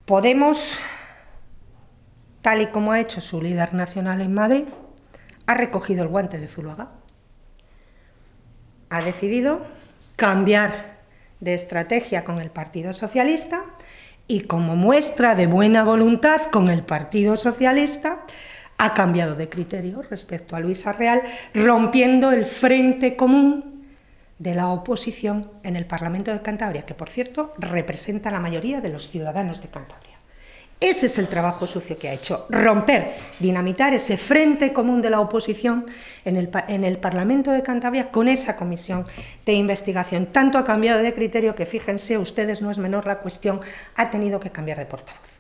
Podemos, tal y como ha hecho su líder nacional en Madrid, ha recogido el guante de Zuluaga. Ha decidido cambiar de estrategia con el Partido Socialista y, como muestra de buena voluntad con el Partido Socialista, ha cambiado de criterio respecto a Luis Arreal, rompiendo el frente común de la oposición en el Parlamento de Cantabria, que, por cierto, representa a la mayoría de los ciudadanos de Cantabria. Ese es el trabajo sucio que ha hecho, romper, dinamitar ese frente común de la oposición en el Parlamento de Cantabria con esa comisión de investigación. Tanto ha cambiado de criterio que, fíjense ustedes, no es menor la cuestión, ha tenido que cambiar de portavoz.